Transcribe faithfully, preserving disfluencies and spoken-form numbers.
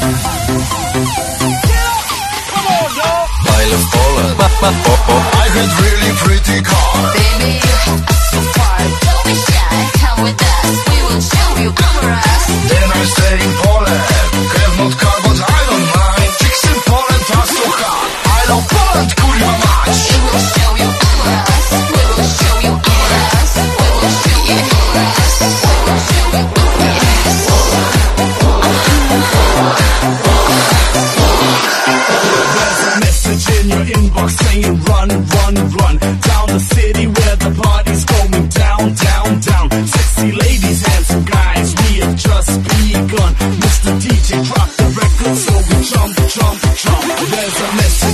I love Poland. I got really pretty car. Baby, you have us so far. Don't be shy, come with us. We will show you our ass. Then I stay in Poland. Have not car, but I don't mind. Chicks in Poland are so hot. I love Poland, kurwa mać. We will show you our ass. We will show you our ass. We will show you our ass. We will show you our ass. There's a message in your inbox saying run, run, run down the city where the party's going down, down, down. Sexy ladies, handsome guys, we have just begun. Mister D J, drop the record so we jump, jump, jump. There's a message